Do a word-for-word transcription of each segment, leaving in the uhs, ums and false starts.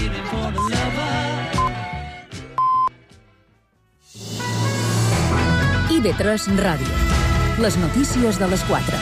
I V tres Ràdio. Les notícies de les quatre.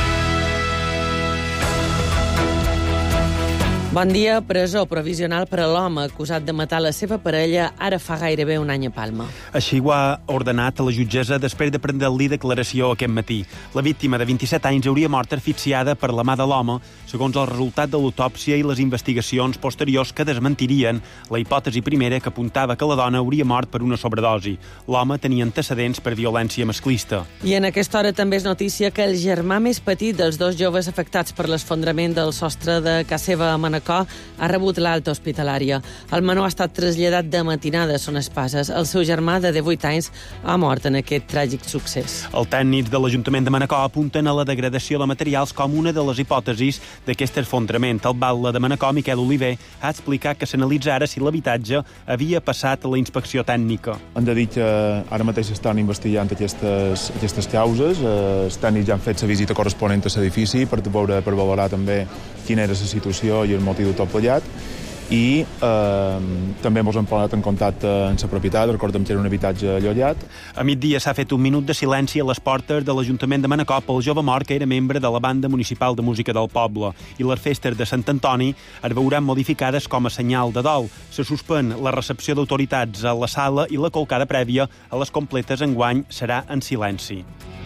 Bon dia. Presó provisional per a l'home acusat de matar la seva parella ara fa gairebé un any a Palma. Així ho ha ordenat a la jutgessa després de prendre-li declaració aquest matí. La víctima de vint-i-set anys hauria mort asfixiada per la mà de l'home, segons el resultat de l'autòpsia i les investigacions posteriors que desmentirien la hipòtesi primera que apuntava que la dona hauria mort per una sobredosi. L'home tenia antecedents per violència masclista. I en aquesta hora també és notícia que el germà més petit dels dos joves afectats per l'esfondrament del sostre de casa seva a Manacor ha rebut l'alta hospitalària. El menor ha estat traslladat de matinada a Son Espases. El seu germà, de divuit anys, ha mort en aquest tràgic succés. Els tècnics de l'Ajuntament de Manacor apunten a la degradació de materials com una de les hipòtesis d'aquest esfondrament. El batlle de Manacor, Miquel Oliver, ha explicat que s'analitza ara si l'habitatge havia passat a la inspecció tècnica. Han de dir que ara mateix estan investigant aquestes, aquestes causes. Els tècnics ja han fet la visita corresponent a l'edifici per veure, per valorar també quina era la situació i el motiu de tot plegat. I eh, també ens hem posat en contacte amb la propietat, recordem que era un habitatge allotjat. A migdia s'ha fet un minut de silenci a les portes de l'Ajuntament de Manacor pel jove mort que era membre de la Banda Municipal de Música del Poble, i les festes de Sant Antoni es veuran modificades com a senyal de dol. Se suspèn la recepció d'autoritats a la sala i la colcada prèvia a les completes enguany serà en silenci.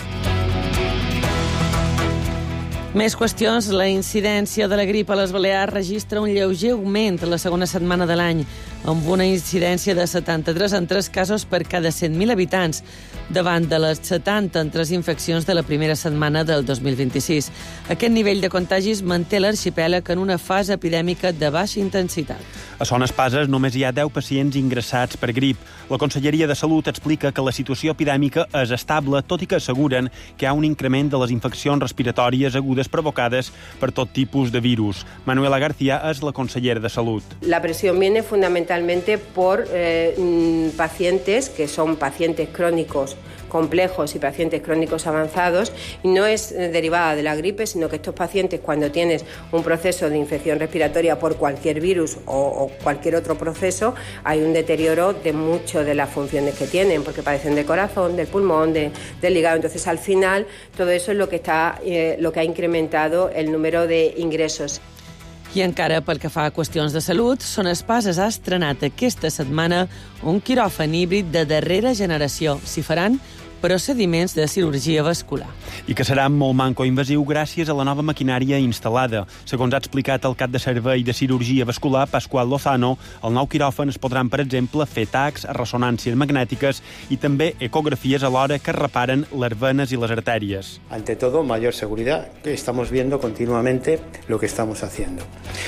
Més qüestions. La incidència de la grip a les Balears registra un lleuger augment la segona setmana de l'any, amb una incidència de setanta-tres en tres casos per cada cent mil habitants, davant de les setanta en tres infeccions de la primera setmana del dos mil vint-i-sis. Aquest nivell de contagis manté l'arxipèlag en una fase epidèmica de baixa intensitat. A Son Espases només hi ha deu pacients ingressats per grip. La Conselleria de Salut explica que la situació epidèmica és estable, tot i que asseguren que hi ha un increment de les infeccions respiratòries agudes provocades per tot tipus de virus. Manuela García és la consellera de Salut. La presión viene fundamentalmente por eh, pacientes que son pacientes crónicos complejos y pacientes crónicos avanzados, y no es derivada de la gripe, sino que estos pacientes, cuando tienes un proceso de infección respiratoria por cualquier virus o, o cualquier otro proceso, hay un deterioro de mucho de las funciones que tienen, porque padecen del corazón, del pulmón, de, del hígado. Entonces, al final, todo eso es lo que está, eh, lo que ha incrementado el número de ingresos. I encara pel que fa a qüestions de salut, Son Espases ha estrenat aquesta setmana un quiròfan híbrid de darrera generació. S'hi faran procediments de cirurgia vascular. I que serà molt manco-invasiu gràcies a la nova maquinària instal·lada. Segons ha explicat el cap de servei de cirurgia vascular, Pasqual Lozano, al nou quiròfan es podran, per exemple, fer tacs, ressonàncies magnètiques i també ecografies alhora que reparen les venes i les artèries. Ante todo, mayor seguridad, que estamos viendo continuamente lo que estamos haciendo.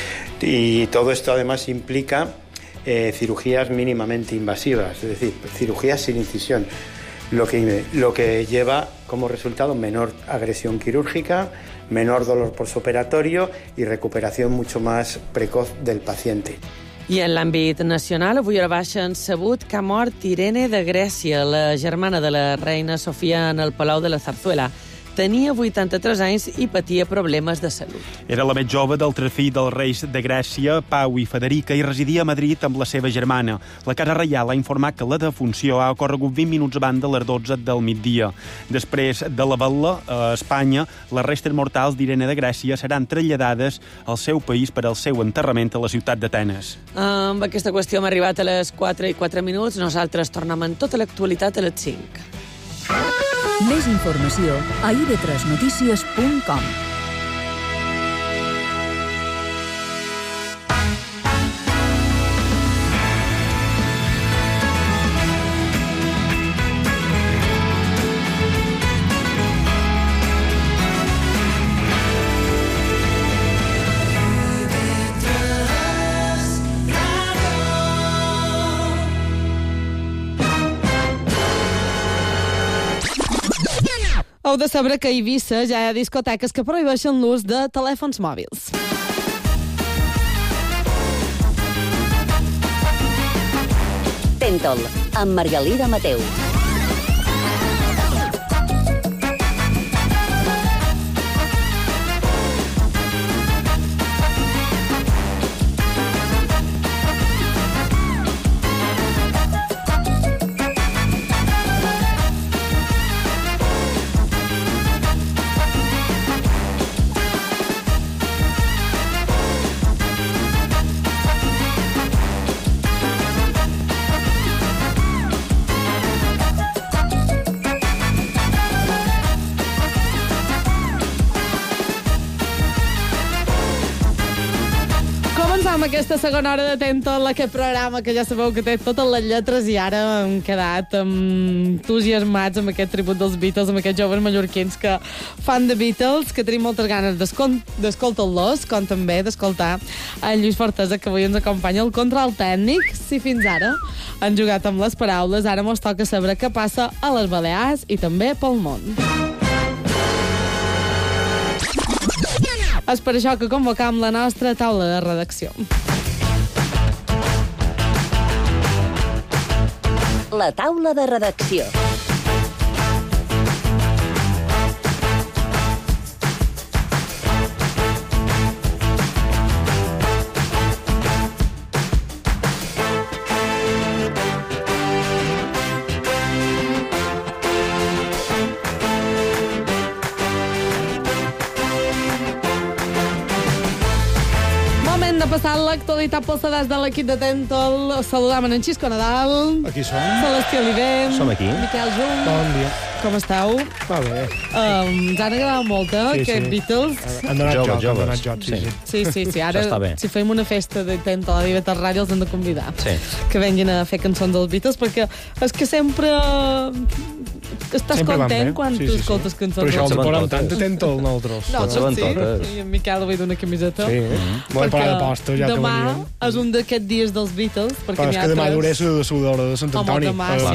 Y todo esto además implica eh, cirugías mínimamente invasivas, es decir, cirugías sin incisión. Lo que, lo que lleva como resultado menor agresión quirúrgica, menor dolor postoperatorio y recuperación mucho más precoz del paciente. I en l'àmbit nacional, avui a la baixa han sabut que ha mort Irene de Grècia, la germana de la reina Sofia, en el Palau de la Zarzuela. Tenia vuitanta-tres anys i patia problemes de salut. Era la més jove del tres fills dels reis de Grècia, Pau i Federica, i residia a Madrid amb la seva germana. La Casa Reial ha informat que la defunció ha ocorregut vint minuts abans de les dotze del migdia. Després de la vetla, a Espanya, les restes mortals d'Irene de Grècia seran traslladades al seu país per al seu enterrament a la ciutat d'Atenes. Amb aquesta qüestió hem arribat a les quatre i quatre minuts. Nosaltres tornem en tota l'actualitat a les cinc. Més informació a i ve tres notícies punt com. Heu de saber que a Eivissa ja hi ha discoteques que prohibeixen l'ús de telèfons mòbils. Tentol, amb Margalida Mateu. aquesta segona hora de Tentol, aquest programa que ja sabeu que té totes les lletres i ara hem quedat entusiasmats amb aquest tribut dels Beatles, amb aquests joves mallorquins que fan de Beatles, que tenim moltes ganes d'escoltar-los, com també d'escoltar en Lluís Fortesa, que avui ens acompanya al control tècnic. Si fins ara han jugat amb les paraules, ara mos toca saber què passa a les Balears i també pel món. És per això que convocam la nostra taula de redacció. La taula de redacció. Passant l'actualitat pels sedars de l'equip de Tentol. Saludam en Xisco Nadal. Aquí som. Celestí Oliver. Som aquí. Miquel Jung. Bon dia. Com esteu? Va bé. Um, ens han agradat molt, eh, Sí, aquest sí. Beatles. Han donat Joves, joc, han joves. donat joc, sí, Sí. sí. Sí, sí, sí. Ara, Això està bé. si fem una festa de Tentol a Libertat Ràdio, els hem de convidar. Sí. Que venguin a fer cançons dels Beatles, perquè és que sempre estàs Sempre van content bé. quan Sí, tu sí, sí. escoltes cançons. Però això dels els saben posem totes. tant de Tentol, nosaltres. No, Tots saben sí. totes. I en Miquel avui d'una camiseta. Sí. Vull parar de posta, ja que demà veníem. és un d'aquests dies dels Beatles. Perquè Però és n'hi ha que demà tres. duré la sudadora de Sant Home, Antoni. demà Eh, sí.